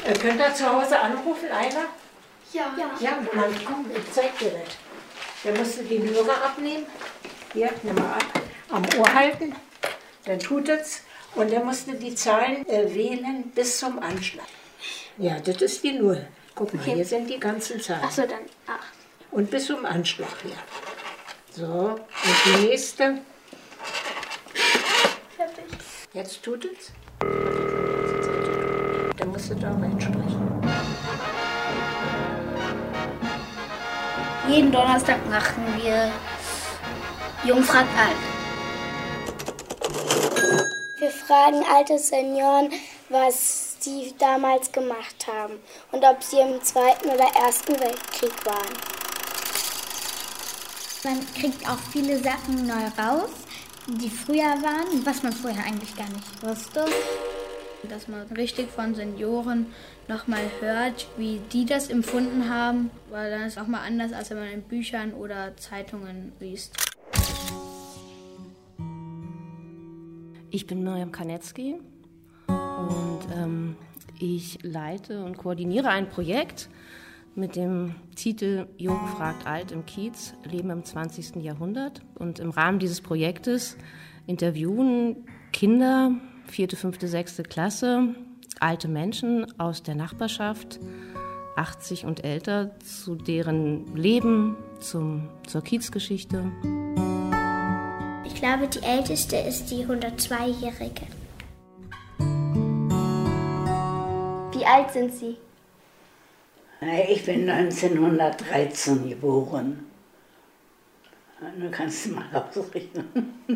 Könnt ihr zu Hause anrufen, einer? Ja. Ja, dann komm, ich zeig dir das. Dann musst du den Hörer abnehmen. Hier, nimm mal ab. Am Ohr halten. Dann tut es. Und dann musst du die Zahlen wählen bis zum Anschlag. Ja, das ist die 0. Guck mal, hier sind die ganzen Zahlen. Ach so, dann 8. Und bis zum Anschlag hier. So, und die nächste. Fertig. Jetzt tut es. Dann musst du da reinsprechen. Jeden Donnerstag machen wir Jung fragt alt. Wir fragen alte Senioren, was sie damals gemacht haben und ob sie im Zweiten oder Ersten Weltkrieg waren. Man kriegt auch viele Sachen neu raus, die früher waren, was man vorher eigentlich gar nicht wusste. Dass man richtig von Senioren nochmal hört, wie die das empfunden haben, weil dann ist es auch mal anders, als wenn man in Büchern oder Zeitungen liest. Ich bin Miriam Kanetzky und ich leite und koordiniere ein Projekt mit dem Titel Jung fragt alt im Kiez, Leben im 20. Jahrhundert. Und im Rahmen dieses Projektes interviewen Kinder, 4., 5., 6. Klasse, alte Menschen aus der Nachbarschaft, 80 und älter, zu deren Leben, zur Kiezgeschichte. Ich glaube, die älteste ist die 102-Jährige. Wie alt sind Sie? Ich bin 1913 geboren. Du kannst mal ausrechnen.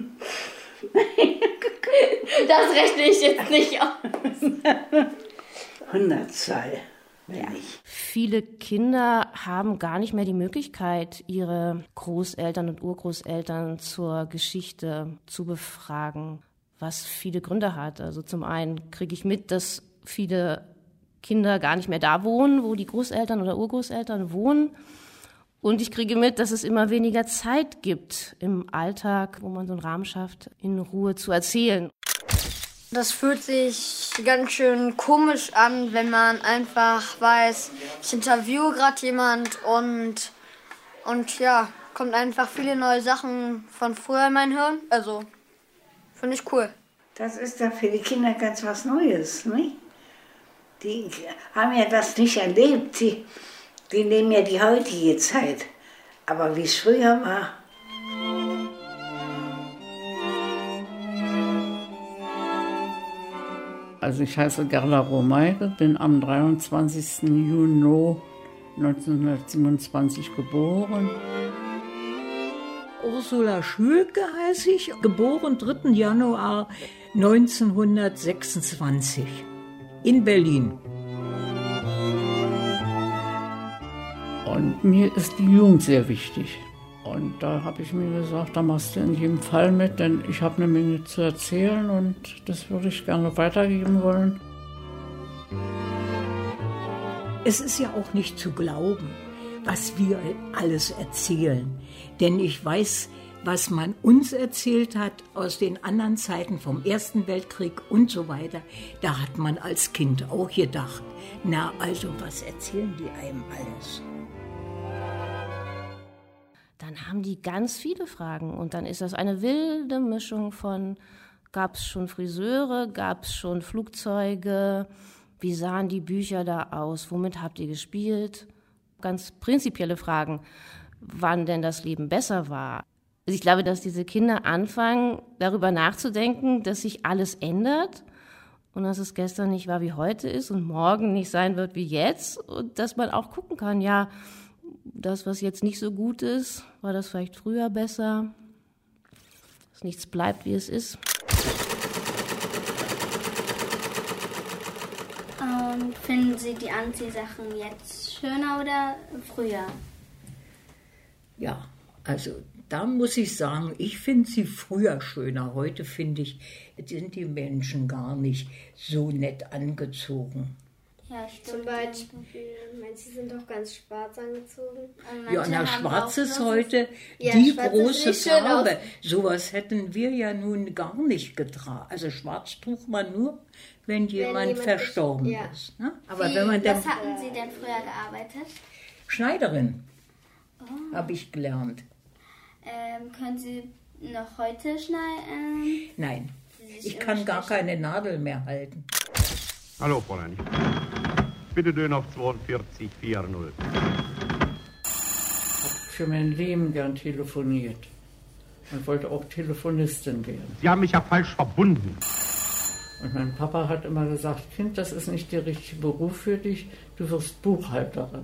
Das rechne ich jetzt nicht aus. 102 bin ich. Viele Kinder haben gar nicht mehr die Möglichkeit, ihre Großeltern und Urgroßeltern zur Geschichte zu befragen, was viele Gründe hat. Also zum einen kriege ich mit, dass viele Kinder gar nicht mehr da wohnen, wo die Großeltern oder Urgroßeltern wohnen. Und ich kriege mit, dass es immer weniger Zeit gibt im Alltag, wo man so einen Rahmen schafft, in Ruhe zu erzählen. Das fühlt sich ganz schön komisch an, wenn man einfach weiß, ich interviewe gerade jemand und ja, kommt einfach viele neue Sachen von früher in mein Hirn. Also, finde ich cool. Das ist ja für die Kinder ganz was Neues, nicht? Die haben ja das nicht erlebt. Die nehmen ja die heutige Zeit. Aber wie es früher war. Also ich heiße Gerda Romeire, bin am 23. Juni 1927 geboren. Ursula Schülke heiße ich, geboren 3. Januar 1926 in Berlin. Und mir ist die Jugend sehr wichtig. Und da habe ich mir gesagt, da machst du in jedem Fall mit, denn ich habe eine Menge zu erzählen und das würde ich gerne weitergeben wollen. Es ist ja auch nicht zu glauben, was wir alles erzählen. Denn ich weiß, was man uns erzählt hat aus den anderen Zeiten vom Ersten Weltkrieg und so weiter. Da hat man als Kind auch gedacht, na also was erzählen die einem alles? Dann haben die ganz viele Fragen und dann ist das eine wilde Mischung von, gab es schon Friseure, gab es schon Flugzeuge, wie sahen die Bücher da aus, womit habt ihr gespielt? Ganz prinzipielle Fragen, wann denn das Leben besser war. Also ich glaube, dass diese Kinder anfangen, darüber nachzudenken, dass sich alles ändert und dass es gestern nicht war, wie heute ist und morgen nicht sein wird wie jetzt und dass man auch gucken kann, ja, das, was jetzt nicht so gut ist, war das vielleicht früher besser, dass nichts bleibt, wie es ist. Finden Sie die Anziehsachen jetzt schöner oder früher? Ja, also da muss ich sagen, ich finde sie früher schöner. Heute finde ich, sind die Menschen gar nicht so nett angezogen. Ja, stimmt. Zum Beispiel, manche sind doch ganz schwarz angezogen. Ja, na, schwarz ist heute die große Farbe. Sowas hätten wir ja nun gar nicht getragen. Also schwarz trug man nur, wenn jemand verstorben ist. Ne? Aber wenn man was hatten Sie denn früher gearbeitet? Schneiderin, habe ich gelernt. Können Sie noch heute schneiden? Nein, ich kann gar keine Nadel mehr halten. Hallo, Fräulein. Bitte Döner auf 42,40. Ich habe für mein Leben gern telefoniert und wollte auch Telefonistin werden. Sie haben mich ja falsch verbunden. Und mein Papa hat immer gesagt, Kind, das ist nicht der richtige Beruf für dich, du wirst Buchhalterin.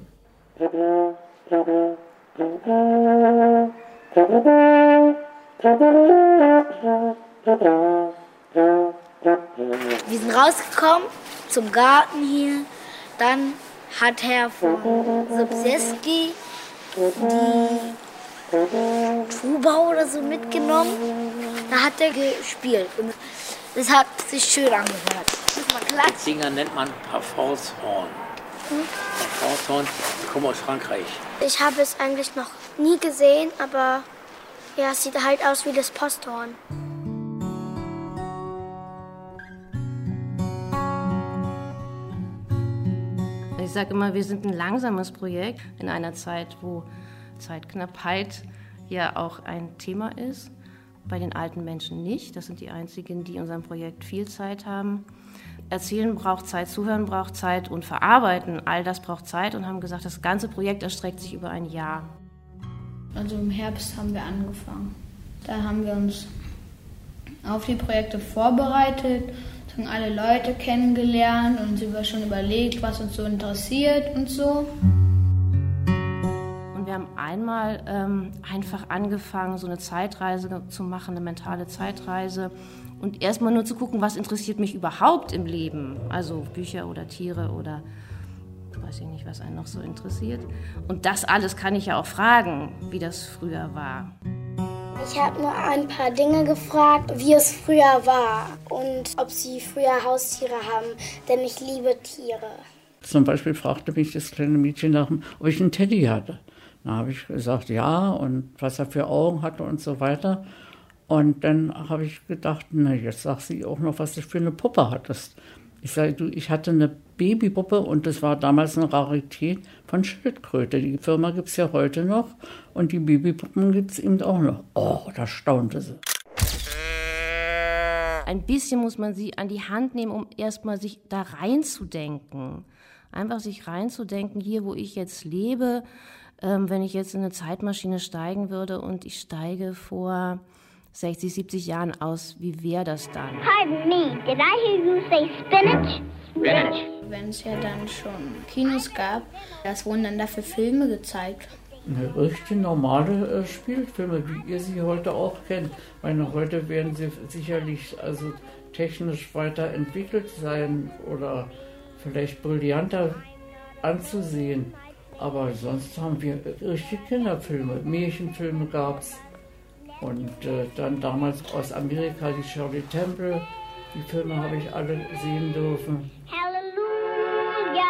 Wir sind rausgekommen zum Garten hier. Dann hat Herr von Sobieski die Tuba oder so mitgenommen. Da hat er gespielt und das hat sich schön angehört. Die Dinger nennt man Parfumshorn. Parfumshorn, die kommen aus Frankreich. Ich habe es eigentlich noch nie gesehen, aber ja, es sieht halt aus wie das Posthorn. Ich sage immer, wir sind ein langsames Projekt in einer Zeit, wo Zeitknappheit ja auch ein Thema ist. Bei den alten Menschen nicht. Das sind die einzigen, die in unserem Projekt viel Zeit haben. Erzählen braucht Zeit, Zuhören braucht Zeit und Verarbeiten, all das braucht Zeit und haben gesagt, das ganze Projekt erstreckt sich über ein Jahr. Also im Herbst haben wir angefangen. Da haben wir uns auf die Projekte vorbereitet, haben alle Leute kennengelernt und uns schon überlegt, was uns so interessiert und so. Und wir haben einmal einfach angefangen, so eine Zeitreise zu machen, eine mentale Zeitreise. Und erstmal nur zu gucken, was interessiert mich überhaupt im Leben. Also Bücher oder Tiere oder weiß ich nicht, was einen noch so interessiert. Und das alles kann ich ja auch fragen, wie das früher war. Ich habe nur ein paar Dinge gefragt, wie es früher war und ob sie früher Haustiere haben, denn ich liebe Tiere. Zum Beispiel fragte mich das kleine Mädchen nach, ob ich einen Teddy hatte. Da habe ich gesagt, ja, und was er für Augen hatte und so weiter. Und dann habe ich gedacht, na, jetzt sag sie auch noch, was du für eine Puppe hattest. Ich sage, du, ich hatte eine Babypuppe und das war damals eine Rarität von Schildkröte. Die Firma gibt es ja heute noch und die Babypuppen gibt es eben auch noch. Oh, da staunte sie. Ein bisschen muss man sie an die Hand nehmen, um erstmal sich da reinzudenken. Einfach sich reinzudenken, hier wo ich jetzt lebe, wenn ich jetzt in eine Zeitmaschine steigen würde und ich steige vor 60, 70 Jahren aus, wie wäre das dann? Pardon me, did I hear you say spinach? Spinach. Wenn es ja dann schon Kinos gab, das wurden dann dafür Filme gezeigt. Eine richtig normale Spielfilme, wie ihr sie heute auch kennt. Ich meine, heute werden sie sicherlich also technisch weiterentwickelt sein oder vielleicht brillanter anzusehen. Aber sonst haben wir richtig Kinderfilme, Märchenfilme gab es. Und dann damals aus Amerika die Shirley Temple, die Filme habe ich alle sehen dürfen. Halleluja,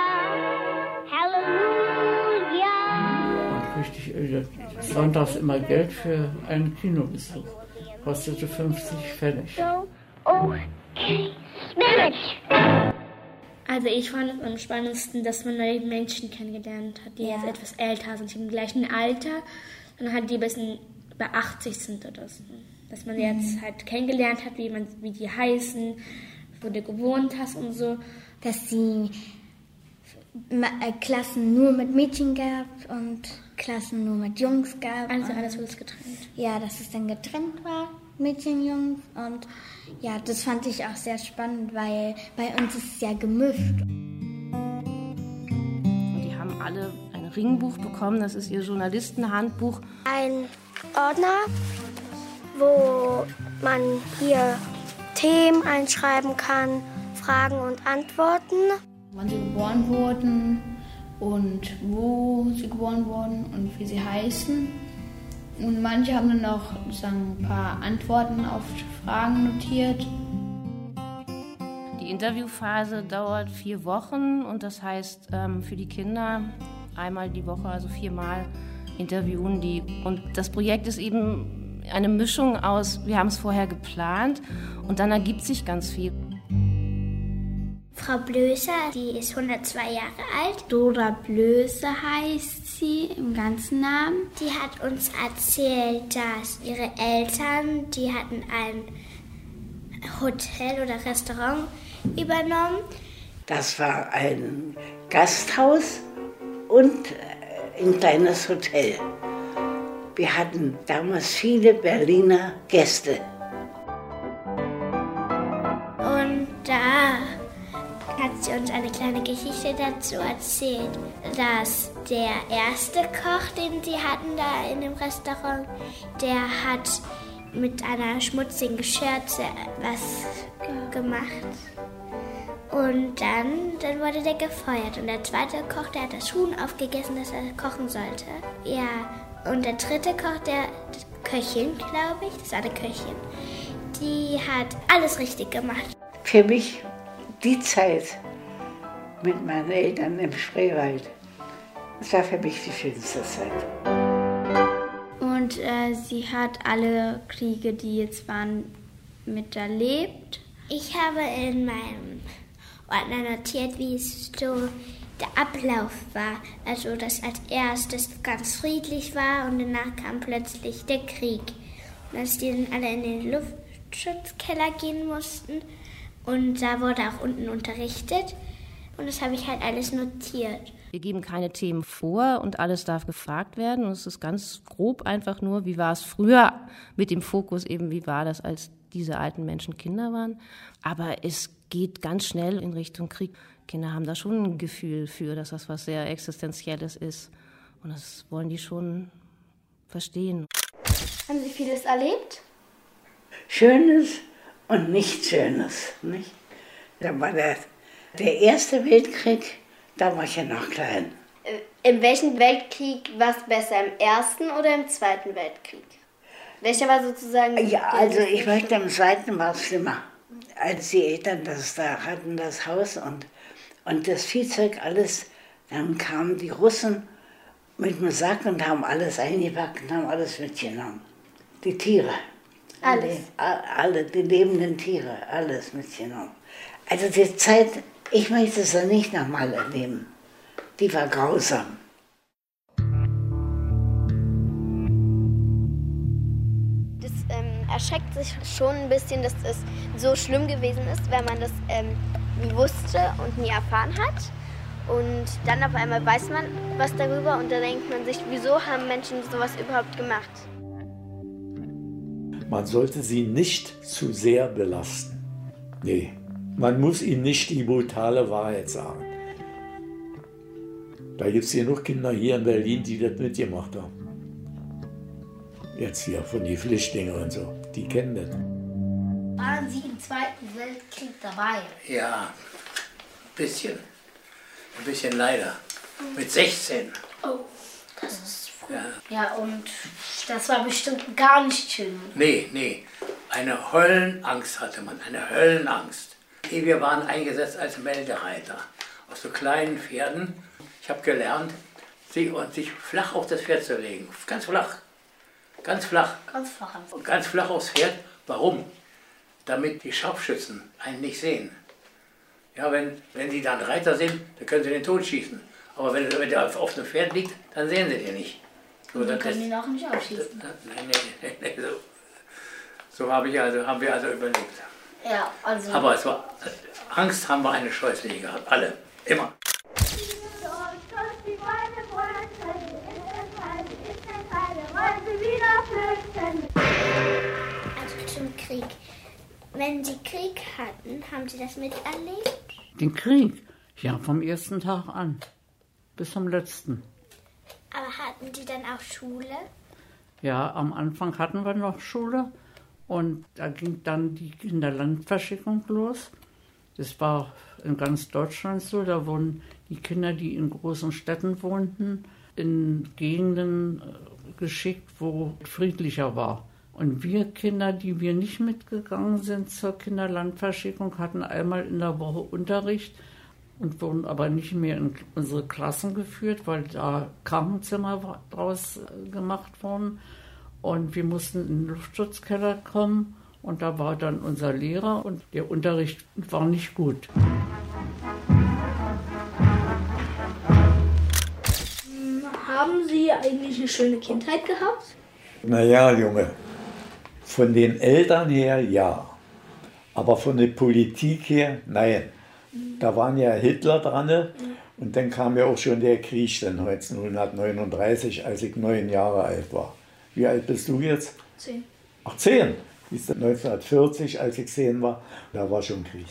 Halleluja. Und richtig, sonntags immer Geld für einen Kinobesuch. Kostete 50 Pfennig. Okay, Spinach. Also ich fand es am spannendsten, dass man neue Menschen kennengelernt hat, die jetzt etwas älter sind, im gleichen Alter. Dann halt die ein bisschen über 80 sind oder so. Dass man jetzt halt kennengelernt hat, wie die heißen, wo du gewohnt hast und so. Dass die Klassen nur mit Mädchen gab und Klassen nur mit Jungs gab. Also alles wurde getrennt. Ja, dass es dann getrennt war, Mädchen, Jungs. Und ja, das fand ich auch sehr spannend, weil bei uns ist es ja gemischt. Und die haben alle ein Ringbuch bekommen, das ist ihr Journalistenhandbuch. Ein Ordner, wo man hier Themen einschreiben kann, Fragen und Antworten. Wann sie geboren wurden und wo sie geboren wurden und wie sie heißen. Und manche haben dann auch ein paar Antworten auf Fragen notiert. Die Interviewphase dauert 4 Wochen und das heißt für die Kinder einmal die Woche, also 4-mal interviewen die. Und das Projekt ist eben eine Mischung aus, wir haben es vorher geplant und dann ergibt sich ganz viel. Frau Blöser, die ist 102 Jahre alt. Dora Blöse heißt sie im ganzen Namen. Die hat uns erzählt, dass ihre Eltern, die hatten ein Hotel oder Restaurant übernommen. Das war ein Gasthaus und ein kleines Hotel. Wir hatten damals viele Berliner Gäste. Und da hat sie uns eine kleine Geschichte dazu erzählt, dass der erste Koch, den sie hatten da in dem Restaurant, der hat mit einer schmutzigen Schürze was gemacht. Und dann wurde der gefeuert. Und der zweite Koch, der hat das Huhn aufgegessen, das er kochen sollte. Ja, und der dritte Koch, der Köchin, glaube ich, das war eine Köchin, die hat alles richtig gemacht. Für mich die Zeit mit meinen Eltern im Spreewald, das war für mich die schönste Zeit. Und sie hat alle Kriege, die jetzt waren, miterlebt. Ich habe in meinem Ordner notiert, wie es so der Ablauf war. Also, dass als erstes ganz friedlich war und danach kam plötzlich der Krieg. Und dass die dann alle in den Luftschutzkeller gehen mussten. Und da wurde auch unten unterrichtet. Und das habe ich halt alles notiert. Wir geben keine Themen vor und alles darf gefragt werden. Und es ist ganz grob einfach nur, wie war es früher mit dem Fokus eben, wie war das, als diese alten Menschen Kinder waren. Aber es geht ganz schnell in Richtung Krieg. Kinder haben da schon ein Gefühl für, dass das was sehr Existenzielles ist. Und das wollen die schon verstehen. Haben Sie vieles erlebt? Schönes und nicht Schönes. Nicht? Da war der Erste Weltkrieg, da war ich ja noch klein. In welchem Weltkrieg war es besser, im Ersten oder im Zweiten Weltkrieg? Welcher war sozusagen... Ja, also ich möchte, im Zweiten war es schlimmer. Als die Eltern das da hatten, das Haus und das Viehzeug, alles, dann kamen die Russen mit dem Sack und haben alles eingepackt und haben alles mitgenommen. Die Tiere. Alles? Alle, die lebenden Tiere, alles mitgenommen. Also die Zeit, ich möchte es ja nicht nochmal erleben. Die war grausam. Das erschreckt sich schon ein bisschen, dass es so schlimm gewesen ist, wenn man das nie wusste und nie erfahren hat. Und dann auf einmal weiß man was darüber und da denkt man sich, wieso haben Menschen sowas überhaupt gemacht? Man sollte sie nicht zu sehr belasten. Nee, man muss ihnen nicht die brutale Wahrheit sagen. Da gibt es genug Kinder hier in Berlin, die das mitgemacht haben. Jetzt hier von den Flüchtlingen und so, die kennen das. Waren Sie im Zweiten Weltkrieg dabei? Ja, ein bisschen. Ein bisschen leider. Mit 16. Oh, das ist früh. Ja, und das war bestimmt gar nicht schön. Nee. Eine Höllenangst hatte man, eine Höllenangst. Wir waren eingesetzt als Meldereiter auf so kleinen Pferden. Ich habe gelernt, sich flach auf das Pferd zu legen. Ganz flach. Ganz flach. Ganz flach aufs Pferd. Warum? Damit die Scharfschützen einen nicht sehen. Ja, wenn sie dann Reiter sind, dann können sie den tot schießen. Aber wenn der auf dem Pferd liegt, dann sehen sie den nicht. So, dann können die noch nicht aufschießen. Nee. So haben wir also überlebt. Ja, also... Aber Angst haben wir eine Scheußliche gehabt, alle, immer. Also zum Krieg. Wenn Sie Krieg hatten, haben Sie das miterlebt? Den Krieg? Ja, vom ersten Tag an bis zum letzten. Aber hatten Sie dann auch Schule? Ja, am Anfang hatten wir noch Schule und da ging dann die Kinderlandverschickung los. Das war in ganz Deutschland so, da wurden die Kinder, die in großen Städten wohnten, in Gegenden geschickt, wo friedlicher war. Und wir Kinder, die wir nicht mitgegangen sind zur Kinderlandverschickung, hatten einmal in der Woche Unterricht und wurden aber nicht mehr in unsere Klassen geführt, weil da Krankenzimmer draus gemacht wurden. Und wir mussten in den Luftschutzkeller kommen und da war dann unser Lehrer und der Unterricht war nicht gut. Haben Sie eigentlich eine schöne Kindheit gehabt? Naja, Junge, von den Eltern her ja, aber von der Politik her nein. Da waren ja Hitler dran und dann kam ja auch schon der Krieg dann 1939, als ich 9 Jahre alt war. Wie alt bist du jetzt? 10. Ach, 10? 1940, als ich 10 war, da war schon Krieg.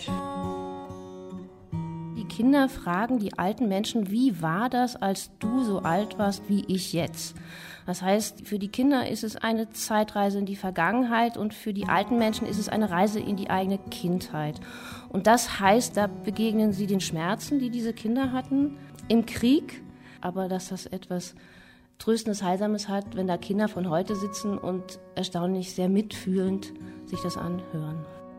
Die Kinder fragen die alten Menschen, wie war das, als du so alt warst wie ich jetzt? Das heißt, für die Kinder ist es eine Zeitreise in die Vergangenheit und für die alten Menschen ist es eine Reise in die eigene Kindheit. Und das heißt, da begegnen sie den Schmerzen, die diese Kinder hatten im Krieg, aber dass das etwas Tröstendes, Heilsames hat, wenn da Kinder von heute sitzen und erstaunlich sehr mitfühlend sich das anhören.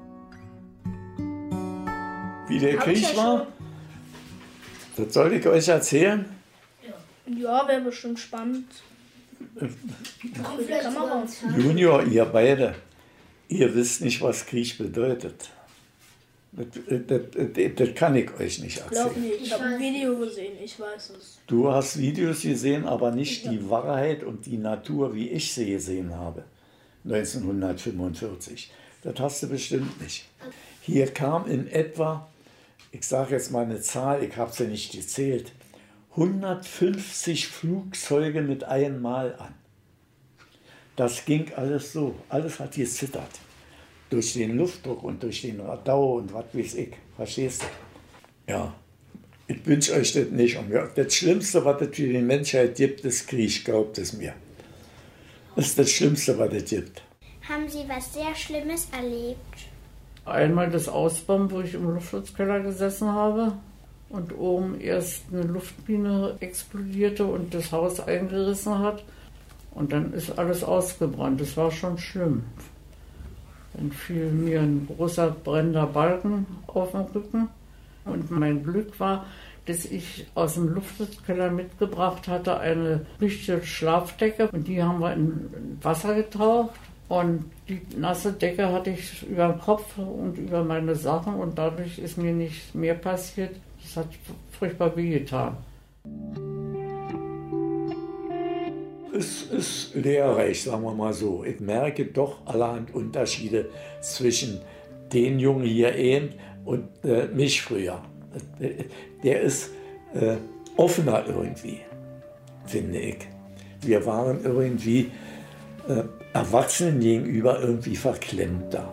Wie der Krieg war? Das soll ich euch erzählen? Ja, wäre bestimmt spannend. Junior, ihr beide, ihr wisst nicht, was Krieg bedeutet. Das kann ich euch nicht erzählen. Ich glaube nicht, ich habe ein Video gesehen, ich weiß es. Du hast Videos gesehen, aber nicht die Wahrheit und die Natur, wie ich sie gesehen habe, 1945. Das hast du bestimmt nicht. Hier kam in etwa, ich sage jetzt mal eine Zahl, ich habe sie nicht gezählt, 150 Flugzeuge mit einmal an. Das ging alles so, alles hat gezittert. Durch den Luftdruck und durch den Radau und was weiß ich, verstehst du? Ja, ich wünsche euch das nicht. Das Schlimmste, was es für die Menschheit gibt, ist Krieg, glaubt es mir. Das ist das Schlimmste, was es gibt. Haben Sie was sehr Schlimmes erlebt? Einmal das Ausbomben, wo ich im Luftschutzkeller gesessen habe und oben erst eine Luftmine explodierte und das Haus eingerissen hat. Und dann ist alles ausgebrannt. Das war schon schlimm. Dann fiel mir ein großer brennender Balken auf den Rücken. Und mein Glück war, dass ich aus dem Luftschutzkeller mitgebracht hatte eine richtige Schlafdecke. Und die haben wir in Wasser getaucht. Und die nasse Decke hatte ich über den Kopf und über meine Sachen. Und dadurch ist mir nicht mehr passiert. Das hat furchtbar wehgetan. Es ist lehrreich, sagen wir mal so. Ich merke doch allerhand Unterschiede zwischen den Jungen hier eben und mich früher. Der ist offener irgendwie, finde ich. Wir waren irgendwie Erwachsenen gegenüber irgendwie verklemmter.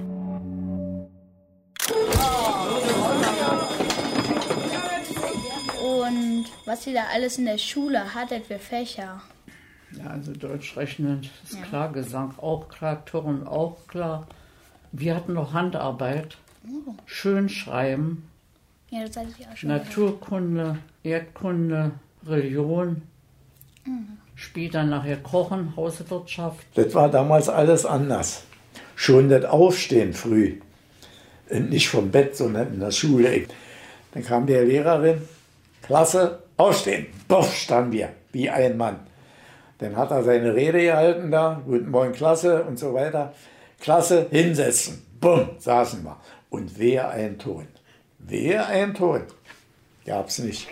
Und was ihr da alles in der Schule hattet für Fächer? Ja, also Deutsch rechnen ist klar, Gesang auch klar, Turnen auch klar. Wir hatten noch Handarbeit, schön schreiben, ja, das hatte ich auch schon Naturkunde, Erdkunde, Religion, später nachher Kochen, Hauswirtschaft. Das war damals alles anders. Schon das Aufstehen früh, nicht vom Bett, sondern in der Schule. Dann kam der Lehrerin, Klasse, aufstehen, puff, standen wir, wie ein Mann. Dann hat er seine Rede gehalten da, guten Morgen Klasse und so weiter. Klasse, hinsetzen, bumm, saßen wir. Und wehe ein Ton. Wehe ein Ton. Gab's nicht.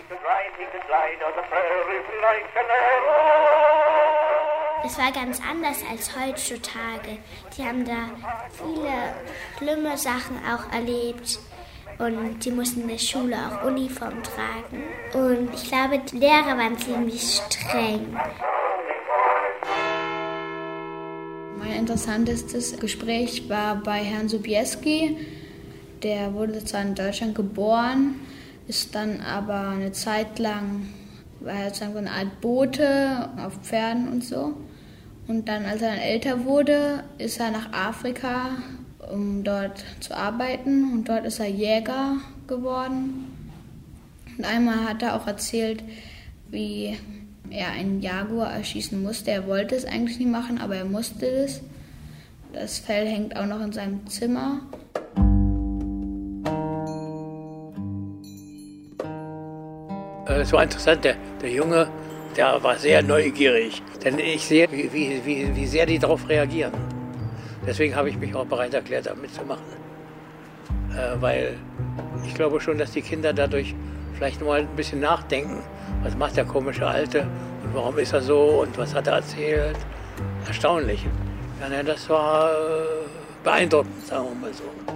Es war ganz anders als heutzutage. Die haben da viele schlimme Sachen auch erlebt. Und die mussten in der Schule auch Uniform tragen. Und ich glaube, die Lehrer waren ziemlich streng. Mein interessantestes Gespräch war bei Herrn Sobieski. Der wurde zwar in Deutschland geboren, ist dann aber eine Zeit lang, war er sozusagen so eine Art Bote auf Pferden und so. Und dann, als er dann älter wurde, ist er nach Afrika, um dort zu arbeiten. Und dort ist er Jäger geworden. Und einmal hat er auch erzählt, wie er einen Jaguar erschießen musste. Er wollte es eigentlich nicht machen, aber er musste es. Das Fell hängt auch noch in seinem Zimmer. Es war interessant, der Junge, der war sehr neugierig. Denn ich sehe, wie sehr die darauf reagieren. Deswegen habe ich mich auch bereit erklärt, da mitzumachen. Weil ich glaube schon, dass die Kinder dadurch vielleicht mal ein bisschen nachdenken. Was macht der komische Alte und warum ist er so und was hat er erzählt? Erstaunlich. Ja, das war beeindruckend, sagen wir mal so.